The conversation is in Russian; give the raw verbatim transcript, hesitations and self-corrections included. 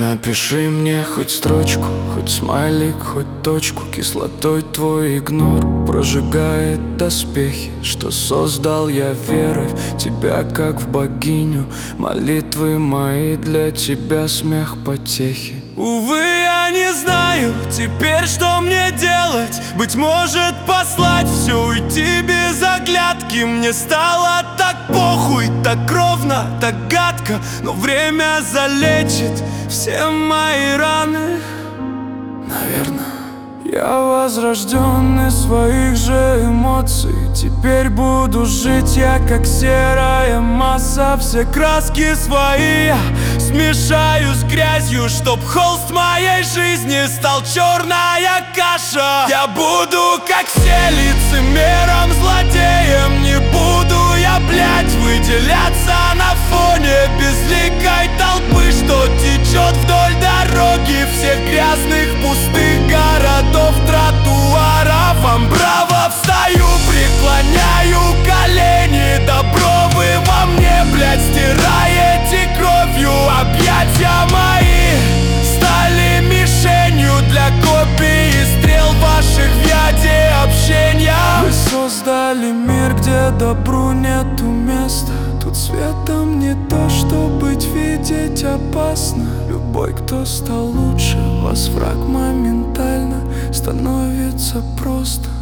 Напиши мне хоть строчку, хоть смайлик, хоть точку. Кислотой твой игнор прожигает доспехи, что создал я верой в тебя, как в богиню. Молитвы мои для тебя смех потехи. Увы, я не знаю теперь, что мне делать. Быть может, послать все, уйти без оглядки. Мне стало так похуй, так ровно, так гадко. Но время залечит все мои раны. Наверное, я возрожден из своих же эмоций. Теперь буду жить я, как серая масса. Все краски свои я смешаю с грязью, чтоб холст моей жизни стал черная каша. Я буду, как все, лицемером, злодеем. Не буду я, блядь, выделяться на фоне безликой толпы, что течет вдоль дороги всех грязных пустых городов, тротуаров. Вам браво, встаю, преклоняю колени. Добро вы во мне, блядь, стираете кровью. Объятия мои стали мишенью для копий и стрел ваших в яде общения. Вы создали мир, где добру нету места. Тут светом не то, что быть, видеть опасно. Любой, кто стал лучше, вас враг моментально становится просто.